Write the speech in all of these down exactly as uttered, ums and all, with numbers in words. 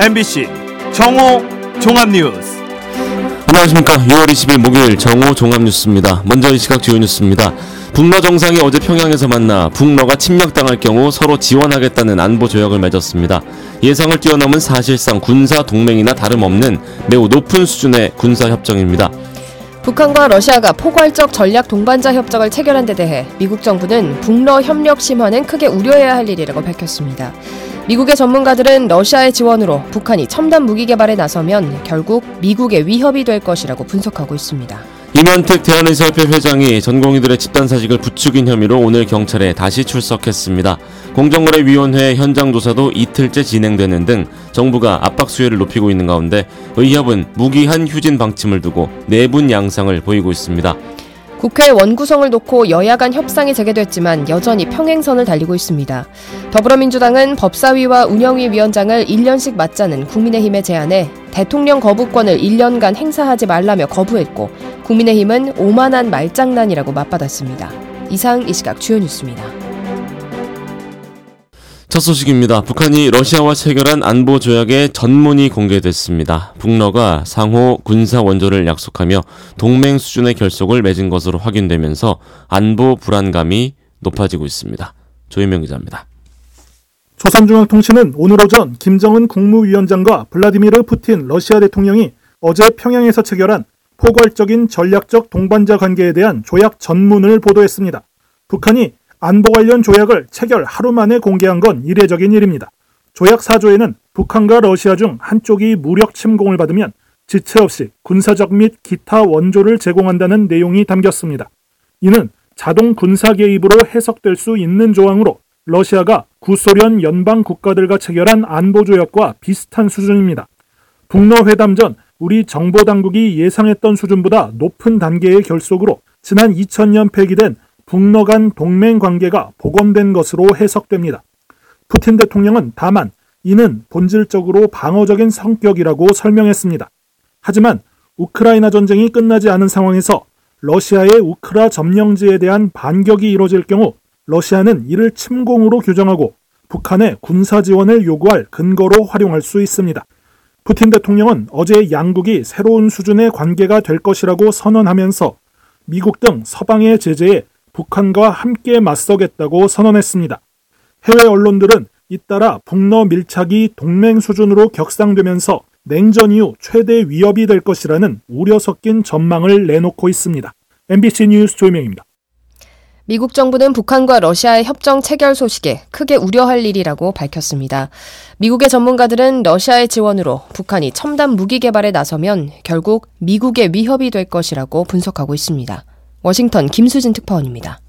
엠비씨 정오 종합뉴스. 안녕하십니까. 유월 이십일 목요일 정오 종합뉴스입니다. 먼저 이 시각 주요 뉴스입니다. 북러 정상이 어제 평양에서 만나 북러가 침략당할 경우 서로 지원하겠다는 안보 조약을 맺었습니다. 예상을 뛰어넘은 사실상 군사 동맹이나 다름없는 매우 높은 수준의 군사 협정입니다. 북한과 러시아가 포괄적 전략 동반자 협정을 체결한 데 대해 미국 정부는 북러 협력 심화는 크게 우려해야 할 일이라고 밝혔습니다. 미국의 전문가들은 러시아의 지원으로 북한이 첨단 무기 개발에 나서면 결국 미국의 위협이 될 것이라고 분석하고 있습니다. 임현택 대한의사협회 회장이 전공의들의 집단사직을 부추긴 혐의로 오늘 경찰에 다시 출석했습니다. 공정거래위원회 현장 조사도 이틀째 진행되는 등 정부가 압박 수혜를 높이고 있는 가운데 의협은 무기한 휴진 방침을 두고 내분 양상을 보이고 있습니다. 국회 원구성을 놓고 여야 간 협상이 재개됐지만 여전히 평행선을 달리고 있습니다. 더불어민주당은 법사위와 운영위 위원장을 일 년씩 맡자는 국민의힘의 제안에 대통령 거부권을 일 년간 행사하지 말라며 거부했고 국민의힘은 오만한 말장난이라고 맞받았습니다. 이상 이 시각 주요 뉴스입니다. 첫 소식입니다. 북한이 러시아와 체결한 안보 조약의 전문이 공개됐습니다. 북러가 상호 군사 원조를 약속하며 동맹 수준의 결속을 맺은 것으로 확인되면서 안보 불안감이 높아지고 있습니다. 조현명 기자입니다. 조선중앙통신은 오늘 오전 김정은 국무위원장과 블라디미르 푸틴 러시아 대통령이 어제 평양에서 체결한 포괄적인 전략적 동반자 관계에 대한 조약 전문을 보도했습니다. 북한이 안보 관련 조약을 체결 하루 만에 공개한 건 이례적인 일입니다. 조약 사 조에는 북한과 러시아 중 한쪽이 무력 침공을 받으면 지체 없이 군사적 및 기타 원조를 제공한다는 내용이 담겼습니다. 이는 자동 군사 개입으로 해석될 수 있는 조항으로 러시아가 구소련 연방 국가들과 체결한 안보 조약과 비슷한 수준입니다. 북러 회담 전 우리 정보당국이 예상했던 수준보다 높은 단계의 결속으로 지난 이천 년 폐기된 북러 간 동맹 관계가 복원된 것으로 해석됩니다. 푸틴 대통령은 다만 이는 본질적으로 방어적인 성격이라고 설명했습니다. 하지만 우크라이나 전쟁이 끝나지 않은 상황에서 러시아의 우크라 점령지에 대한 반격이 이뤄질 경우 러시아는 이를 침공으로 규정하고 북한에 군사 지원을 요구할 근거로 활용할 수 있습니다. 푸틴 대통령은 어제 양국이 새로운 수준의 관계가 될 것이라고 선언하면서 미국 등 서방의 제재에 북한과 함께 맞서겠다고 선언했습니다. 해외 언론들은 잇따라 북러 밀착이 동맹 수준으로 격상되면서 냉전 이후 최대 위협이 될 것이라는 우려 섞인 전망을 내놓고 있습니다. 엠비씨 뉴스 조현명입니다. 미국 정부는 북한과 러시아의 협정 체결 소식에 크게 우려할 일이라고 밝혔습니다. 미국의 전문가들은 러시아의 지원으로 북한이 첨단 무기 개발에 나서면 결국 미국의 위협이 될 것이라고 분석하고 있습니다. 워싱턴 김수진 특파원입니다.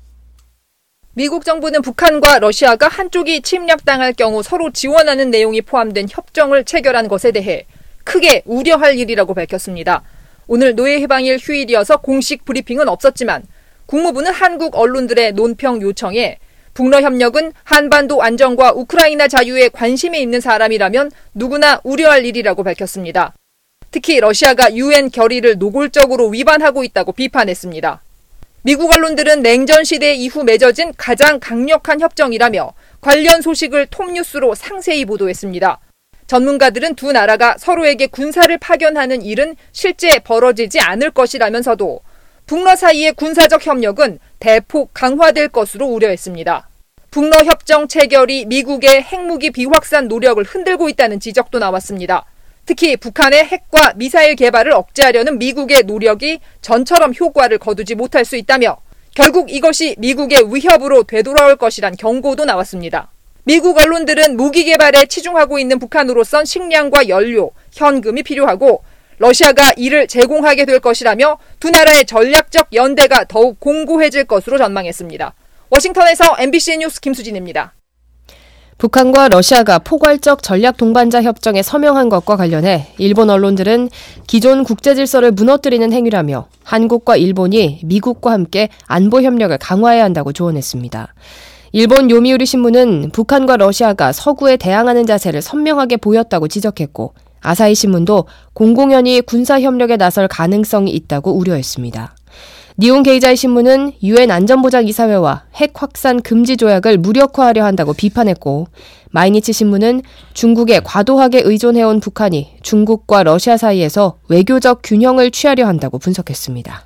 미국 정부는 북한과 러시아가 한쪽이 침략당할 경우 서로 지원하는 내용이 포함된 협정을 체결한 것에 대해 크게 우려할 일이라고 밝혔습니다. 오늘 노예해방일 휴일이어서 공식 브리핑은 없었지만 국무부는 한국 언론들의 논평 요청에 북러 협력은 한반도 안정과 우크라이나 자유에 관심이 있는 사람이라면 누구나 우려할 일이라고 밝혔습니다. 특히 러시아가 유엔 결의를 노골적으로 위반하고 있다고 비판했습니다. 미국 언론들은 냉전 시대 이후 맺어진 가장 강력한 협정이라며 관련 소식을 톱뉴스로 상세히 보도했습니다. 전문가들은 두 나라가 서로에게 군사를 파견하는 일은 실제 벌어지지 않을 것이라면서도 북러 사이의 군사적 협력은 대폭 강화될 것으로 우려했습니다. 북러 협정 체결이 미국의 핵무기 비확산 노력을 흔들고 있다는 지적도 나왔습니다. 특히 북한의 핵과 미사일 개발을 억제하려는 미국의 노력이 전처럼 효과를 거두지 못할 수 있다며 결국 이것이 미국의 위협으로 되돌아올 것이란 경고도 나왔습니다. 미국 언론들은 무기 개발에 치중하고 있는 북한으로선 식량과 연료, 현금이 필요하고 러시아가 이를 제공하게 될 것이라며 두 나라의 전략적 연대가 더욱 공고해질 것으로 전망했습니다. 워싱턴에서 엠비씨 뉴스 김수진입니다. 북한과 러시아가 포괄적 전략 동반자 협정에 서명한 것과 관련해 일본 언론들은 기존 국제 질서를 무너뜨리는 행위라며 한국과 일본이 미국과 함께 안보 협력을 강화해야 한다고 조언했습니다. 일본 요미우리 신문은 북한과 러시아가 서구에 대항하는 자세를 선명하게 보였다고 지적했고 아사히 신문도 공공연히 군사 협력에 나설 가능성이 있다고 우려했습니다. 니온 게이자이 신문은 유엔 안전보장이사회와 핵 확산 금지 조약을 무력화하려 한다고 비판했고, 마이니치 신문은 중국에 과도하게 의존해온 북한이 중국과 러시아 사이에서 외교적 균형을 취하려 한다고 분석했습니다.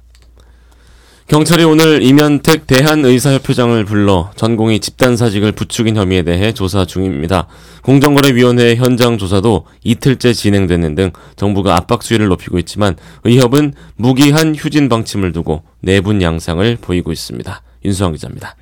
경찰이 오늘 이면택 대한의사협회장을 불러 전공의 집단사직을 부추긴 혐의에 대해 조사 중입니다. 공정거래위원회 현장 조사도 이틀째 진행되는 등 정부가 압박 수위를 높이고 있지만 의협은 무기한 휴진 방침을 두고 내분 양상을 보이고 있습니다. 윤수환 기자입니다.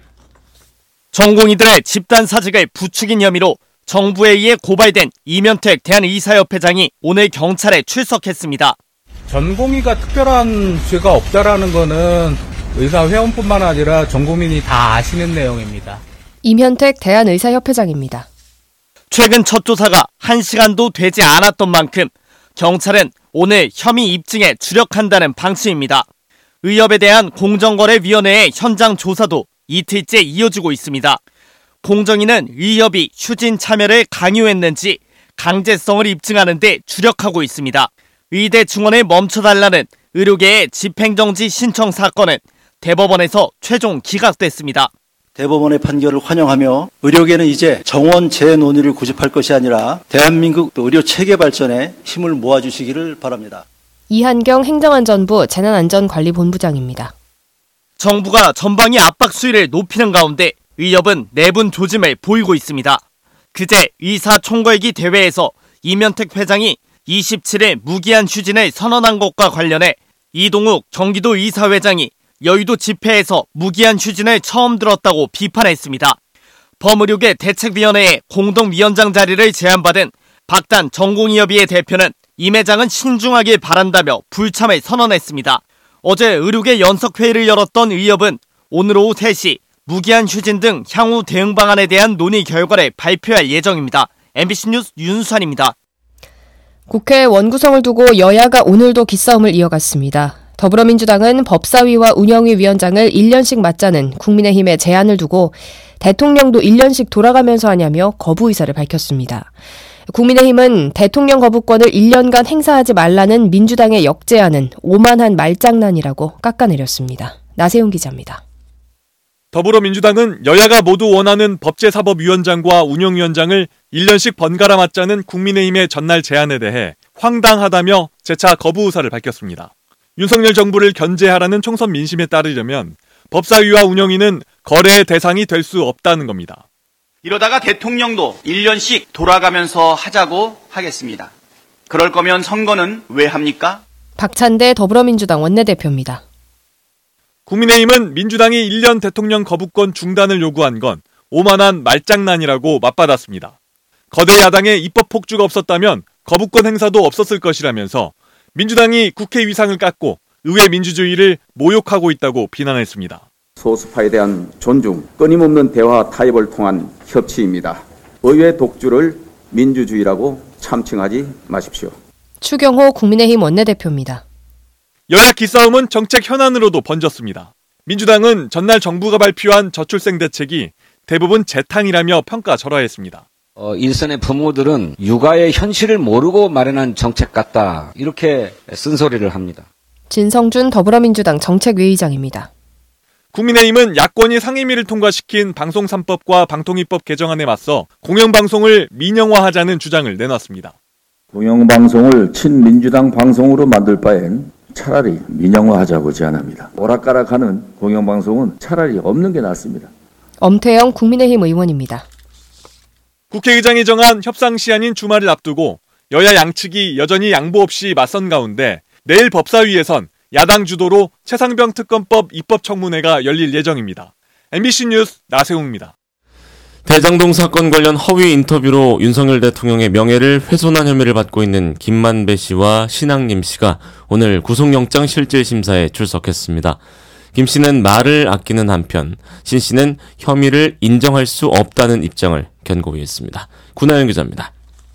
전공의들의 집단사직을 부추긴 혐의로 정부에 의해 고발된 이면택 대한의사협회장이 오늘 경찰에 출석했습니다. 전공의가 특별한 죄가 없다라는 거는 의사회원뿐만 아니라 전 국민이 다 아시는 내용입니다. 이면택 대한의사협회장입니다. 최근 첫 조사가 한 시간도 되지 않았던 만큼 경찰은 오늘 혐의 입증에 주력한다는 방침입니다. 의협에 대한 공정거래위원회의 현장 조사도 이틀째 이어지고 있습니다. 공정위는 의협이 휴진 참여를 강요했는지 강제성을 입증하는 데 주력하고 있습니다. 의대 증원을 멈춰달라는 의료계의 집행정지 신청 사건은 대법원에서 최종 기각됐습니다. 대법원의 판결을 환영하며 의료계는 이제 정원 재논의를 고집할 것이 아니라 대한민국 의료 체계 발전에 힘을 모아주시기를 바랍니다. 이한경 행정안전부 재난안전관리본부장입니다. 정부가 전방위 압박 수위를 높이는 가운데 의협은 내분 조짐을 보이고 있습니다. 그제 의사총괄기 대회에서 이면택 회장이 이십칠일 무기한 휴진을 선언한 것과 관련해 이동욱 경기도 의사회장이 여의도 집회에서 무기한 휴진을 처음 들었다고 비판했습니다. 범의료계 대책위원회의 공동위원장 자리를 제안받은 박단 전공의협의회 대표는 임 회장은 신중하길 바란다며 불참을 선언했습니다. 어제 의료계 연석회의를 열었던 의협은 오늘 오후 세 시 무기한 휴진 등 향후 대응 방안에 대한 논의 결과를 발표할 예정입니다. 엠비씨 뉴스 윤수환입니다. 국회 원구성을 두고 여야가 오늘도 기싸움을 이어갔습니다. 더불어민주당은 법사위와 운영위 위원장을 일 년씩 맡자는 국민의힘의 제안을 두고 대통령도 일 년씩 돌아가면서 하냐며 거부 의사를 밝혔습니다. 국민의힘은 대통령 거부권을 일 년간 행사하지 말라는 민주당의 역제안은 오만한 말장난이라고 깎아내렸습니다. 나세훈 기자입니다. 더불어민주당은 여야가 모두 원하는 법제사법위원장과 운영위원장을 일 년씩 번갈아 맡자는 국민의힘의 전날 제안에 대해 황당하다며 재차 거부 의사를 밝혔습니다. 윤석열 정부를 견제하라는 총선 민심에 따르려면 법사위와 운영위는 거래의 대상이 될 수 없다는 겁니다. 이러다가 대통령도 일 년씩 돌아가면서 하자고 하겠습니다. 그럴 거면 선거는 왜 합니까? 박찬대 더불어민주당 원내대표입니다. 국민의힘은 민주당이 일 년 대통령 거부권 중단을 요구한 건 오만한 말장난이라고 맞받았습니다. 거대 야당의 입법 폭주가 없었다면 거부권 행사도 없었을 것이라면서 민주당이 국회 위상을 깎고 의회 민주주의를 모욕하고 있다고 비난했습니다. 소수파에 대한 존중, 끊임없는 대화 타협을 통한 협치입니다. 의회 독주를 민주주의라고 참칭하지 마십시오. 추경호 국민의힘 원내대표입니다. 여야 기싸움은 정책 현안으로도 번졌습니다. 민주당은 전날 정부가 발표한 저출생 대책이 대부분 재탕이라며 평가절하했습니다. 어, 일선의 부모들은 육아의 현실을 모르고 마련한 정책 같다. 이렇게 쓴소리를 합니다. 진성준 더불어민주당 정책위의장입니다. 국민의힘은 야권이 상임위를 통과시킨 방송 삼 법과 방통위법 개정안에 맞서 공영방송을 민영화하자는 주장을 내놨습니다. 공영방송을 친민주당 방송으로 만들 바엔 차라리 민영화하자고 제안합니다. 오락가락하는 공영방송은 차라리 없는 게 낫습니다. 엄태영 국민의힘 의원입니다. 국회의장이 정한 협상 시한인 주말을 앞두고 여야 양측이 여전히 양보 없이 맞선 가운데 내일 법사위에선 야당 주도로 최상병 특검법 입법 청문회가 열릴 예정입니다. 엠비씨 뉴스 나세웅입니다. 대장동 사건 관련 허위 인터뷰로 윤석열 대통령의 명예를 훼손한 혐의를 받고 있는 김만배 씨와 신앙림 씨가 오늘 구속영장 실질심사에 출석했습니다. 김 씨는 말을 아끼는 한편 신 씨는 혐의를 인정할 수 없다는 입장을 견고히 했습니다. 구나연 기자입니다.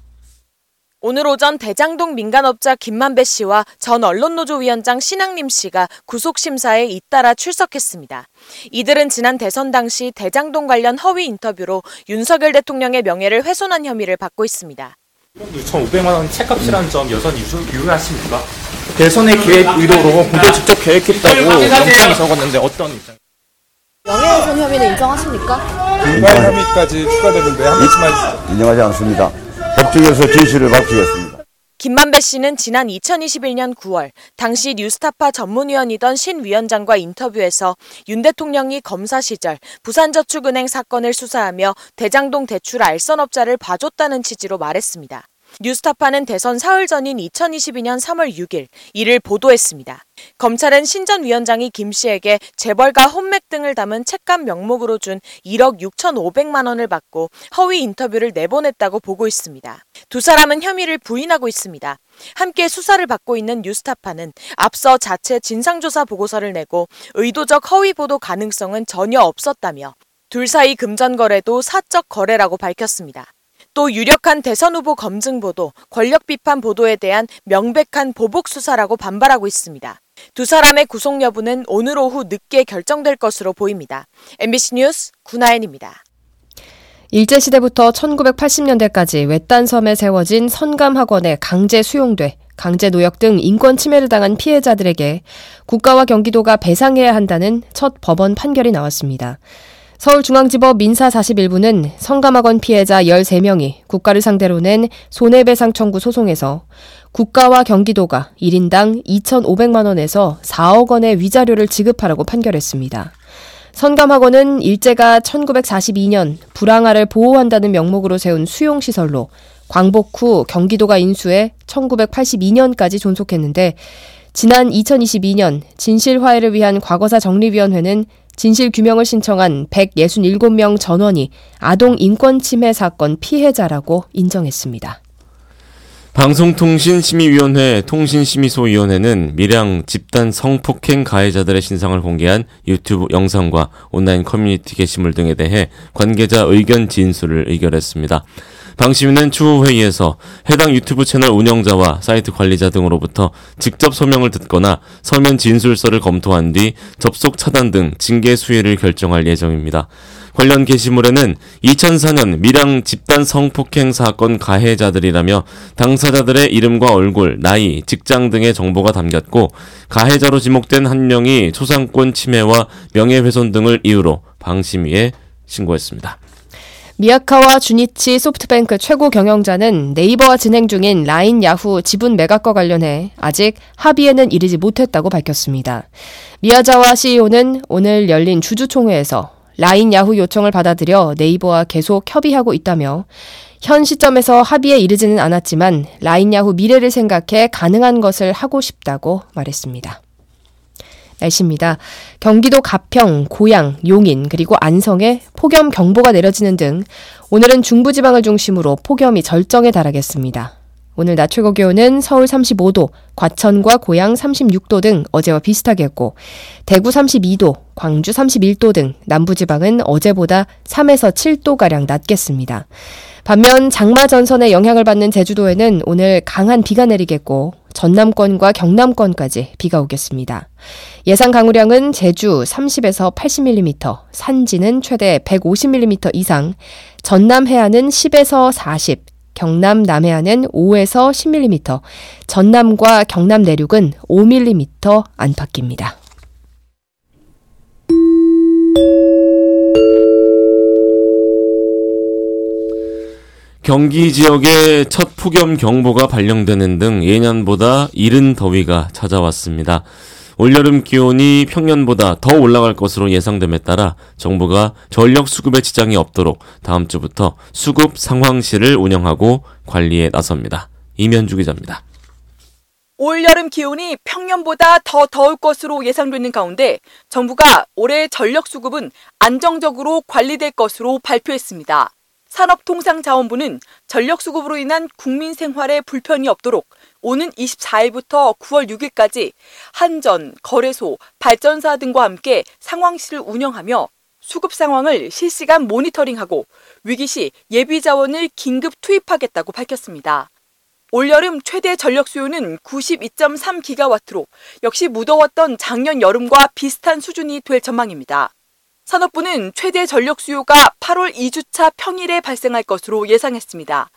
오늘 오전 대장동 민간업자 김만배 씨와 전 언론노조 위원장 신앙림 씨가 구속심사에 잇따라 출석했습니다. 이들은 지난 대선 당시 대장동 관련 허위 인터뷰로 윤석열 대통령의 명예를 훼손한 혐의를 받고 있습니다. 이천오백만 원 책값이라는 점 여전히 유효하십니까? 대선의 계획 의도로 보도 직접 계획했다고 영장에 적었는데 어떤 입장? 명예훼손 혐의는 인정하십니까? 불발 혐의까지 추가되는데 한 말씀만 해주시죠. 인정하지 않습니다. 법정에서 진실을 밝히겠습니다. 김만배 씨는 지난 이천이십일 년 구월 당시 뉴스타파 전문위원이던 신 위원장과 인터뷰에서 윤 대통령이 검사 시절 부산저축은행 사건을 수사하며 대장동 대출 알선업자를 봐줬다는 취지로 말했습니다. 뉴스타파는 대선 사흘 전인 이천이십이 년 삼월 육일 이를 보도했습니다. 검찰은 신 전 위원장이 김 씨에게 재벌가 혼맥 등을 담은 책감 명목으로 준 일억 육천오백만 원을 받고 허위 인터뷰를 내보냈다고 보고 있습니다. 두 사람은 혐의를 부인하고 있습니다. 함께 수사를 받고 있는 뉴스타파는 앞서 자체 진상조사 보고서를 내고 의도적 허위 보도 가능성은 전혀 없었다며 둘 사이 금전 거래도 사적 거래라고 밝혔습니다. 또 유력한 대선 후보 검증 보도, 권력 비판 보도에 대한 명백한 보복 수사라고 반발하고 있습니다. 두 사람의 구속 여부는 오늘 오후 늦게 결정될 것으로 보입니다. 엠비씨 뉴스 구나연입니다. 일제시대부터 천구백팔십 년대까지 외딴 섬에 세워진 선감학원에 강제 수용돼 강제 노역 등 인권 침해를 당한 피해자들에게 국가와 경기도가 배상해야 한다는 첫 법원 판결이 나왔습니다. 서울중앙지법 민사 사십일 부는 성감학원 피해자 열세 명이 국가를 상대로 낸 손해배상 청구 소송에서 국가와 경기도가 일 인당 이천오백만 원에서 사억 원의 위자료를 지급하라고 판결했습니다. 선감학원은 일제가 천구백사십이 년 불황아를 보호한다는 명목으로 세운 수용시설로 광복 후 경기도가 인수해 천구백팔십이 년까지 존속했는데 지난 이천이십이 년 진실화해를 위한 과거사 정립위원회는 진실 규명을 신청한 백육십칠 명 전원이 아동 인권 침해 사건 피해자라고 인정했습니다. 방송통신심의위원회 통신심의소위원회는 밀양 집단 성폭행 가해자들의 신상을 공개한 유튜브 영상과 온라인 커뮤니티 게시물 등에 대해 관계자 의견 진술을 의결했습니다. 방심위는 추후 회의에서 해당 유튜브 채널 운영자와 사이트 관리자 등으로부터 직접 소명을 듣거나 서면 진술서를 검토한 뒤 접속 차단 등 징계 수위를 결정할 예정입니다. 관련 게시물에는 이천사 년 밀양 집단 성폭행 사건 가해자들이라며 당사자들의 이름과 얼굴, 나이, 직장 등의 정보가 담겼고 가해자로 지목된 한 명이 초상권 침해와 명예훼손 등을 이유로 방심위에 신고했습니다. 미야카와 주니치 소프트뱅크 최고 경영자는 네이버와 진행 중인 라인 야후 지분 매각과 관련해 아직 합의에는 이르지 못했다고 밝혔습니다. 미야자와 씨이오는 오늘 열린 주주총회에서 라인 야후 요청을 받아들여 네이버와 계속 협의하고 있다며 현 시점에서 합의에 이르지는 않았지만 라인 야후 미래를 생각해 가능한 것을 하고 싶다고 말했습니다. 날씨입니다. 경기도 가평, 고양, 용인 그리고 안성에 폭염 경보가 내려지는 등 오늘은 중부지방을 중심으로 폭염이 절정에 달하겠습니다. 오늘 낮 최고 기온은 서울 삼십오 도, 과천과 고양 삼십육 도 등 어제와 비슷하겠고 대구 삼십이 도, 광주 삼십일 도 등 남부지방은 어제보다 삼에서 칠 도가량 낮겠습니다. 반면 장마 전선의 영향을 받는 제주도에는 오늘 강한 비가 내리겠고 전남권과 경남권까지 비가 오겠습니다. 예상 강우량은 제주 삼십에서 팔십 밀리미터, 산지는 최대 백오십 밀리미터 이상, 전남 해안은 십에서 사십, 경남 남해안은 오에서 십 밀리미터, 전남과 경남 내륙은 오 밀리미터 안팎입니다. 경기 지역에 첫 폭염 경보가 발령되는 등 예년보다 이른 더위가 찾아왔습니다. 올여름 기온이 평년보다 더 올라갈 것으로 예상됨에 따라 정부가 전력 수급에 지장이 없도록 다음 주부터 수급 상황실을 운영하고 관리에 나섭니다. 이면주 기자입니다. 올여름 기온이 평년보다 더 더울 것으로 예상되는 가운데 정부가 올해 전력 수급은 안정적으로 관리될 것으로 발표했습니다. 산업통상자원부는 전력 수급으로 인한 국민 생활에 불편이 없도록 오는 이십사 일부터 구월 육 일까지 한전, 거래소, 발전사 등과 함께 상황실을 운영하며 수급 상황을 실시간 모니터링하고 위기 시 예비 자원을 긴급 투입하겠다고 밝혔습니다. 올여름 최대 전력 수요는 구십이 점 삼 기가와트로 역시 무더웠던 작년 여름과 비슷한 수준이 될 전망입니다. 산업부는 최대 전력 수요가 팔월 이 주차 평일에 발생할 것으로 예상했습니다.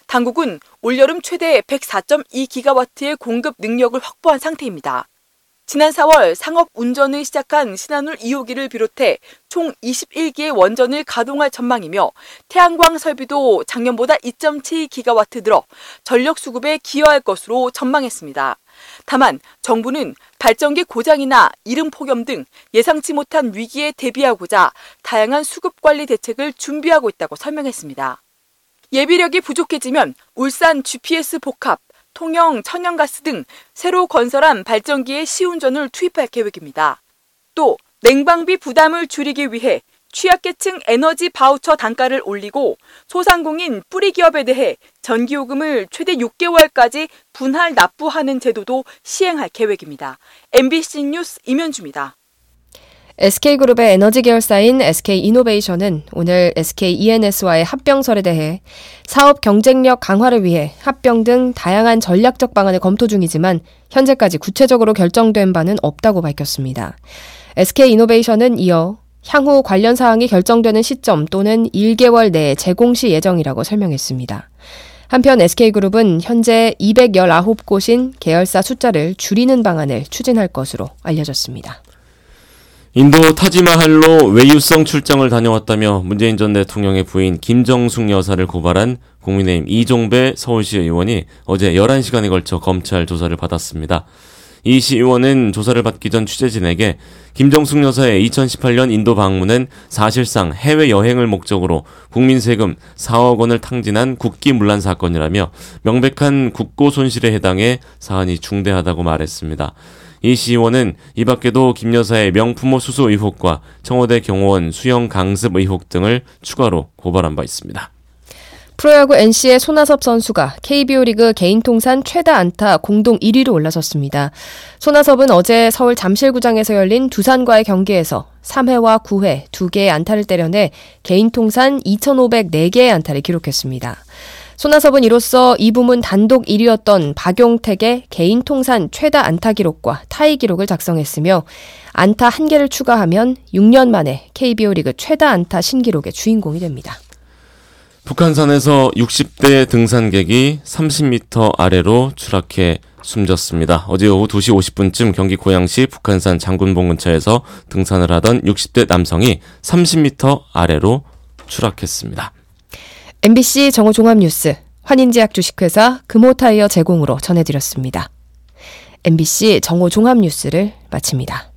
당국은 올여름 최대 백사 점 이 기가와트의 공급 능력을 확보한 상태입니다. 지난 사월 상업 운전을 시작한 신한울 이 호기를 비롯해 총 이십일 기의 원전을 가동할 전망이며 태양광 설비도 작년보다 이 점 칠 기가와트 늘어 전력 수급에 기여할 것으로 전망했습니다. 다만 정부는 발전기 고장이나 이름 폭염 등 예상치 못한 위기에 대비하고자 다양한 수급 관리 대책을 준비하고 있다고 설명했습니다. 예비력이 부족해지면 울산 지피에스 복합, 통영 천연가스 등 새로 건설한 발전기에 시운전을 투입할 계획입니다. 또 냉방비 부담을 줄이기 위해 취약계층 에너지 바우처 단가를 올리고 소상공인 뿌리기업에 대해 전기요금을 최대 육 개월까지 분할 납부하는 제도도 시행할 계획입니다. 엠비씨 뉴스 임현주입니다. 에스케이그룹의 에너지 계열사인 에스케이이노베이션은 오늘 에스케이이엔에스와의 합병설에 대해 사업 경쟁력 강화를 위해 합병 등 다양한 전략적 방안을 검토 중이지만 현재까지 구체적으로 결정된 바는 없다고 밝혔습니다. 에스케이이노베이션은 이어 향후 관련 사항이 결정되는 시점 또는 일 개월 내에 제공 시 예정이라고 설명했습니다. 한편 에스케이그룹은 현재 이백십구 곳인 계열사 숫자를 줄이는 방안을 추진할 것으로 알려졌습니다. 인도 타지마할로 외유성 출장을 다녀왔다며 문재인 전 대통령의 부인 김정숙 여사를 고발한 국민의힘 이종배 서울시 의원이 어제 열한 시간에 걸쳐 검찰 조사를 받았습니다. 이 시 의원은 조사를 받기 전 취재진에게 김정숙 여사의 이천십팔 년 인도 방문은 사실상 해외여행을 목적으로 국민 세금 사억 원을 탕진한 국기문란 사건이라며 명백한 국고 손실에 해당해 사안이 중대하다고 말했습니다. 이 시 의원은 이 밖에도 김 여사의 명품호 수수 의혹과 청와대 경호원 수영 강습 의혹 등을 추가로 고발한 바 있습니다. 프로야구 엔씨의 손아섭 선수가 케이비오 리그 개인 통산 최다 안타 공동 일 위로 올라섰습니다. 손아섭은 어제 서울 잠실구장에서 열린 두산과의 경기에서 삼 회와 구 회 두 개의 안타를 때려내 개인 통산 이천오백사 개의 안타를 기록했습니다. 손아섭은 이로써 이 부문 단독 일 위였던 박용택의 개인 통산 최다 안타 기록과 타이 기록을 작성했으며 안타 한 개를 추가하면 육 년 만에 케이비오 리그 최다 안타 신기록의 주인공이 됩니다. 북한산에서 육십 대 등산객이 삼십 미터 아래로 추락해 숨졌습니다. 어제 오후 두 시 오십 분쯤 경기 고양시 북한산 장군봉 근처에서 등산을 하던 육십 대 남성이 삼십 미터 아래로 추락했습니다. 엠비씨 정오 종합뉴스 환인제약 주식회사 금호타이어 제공으로 전해드렸습니다. 엠비씨 정오 종합뉴스를 마칩니다.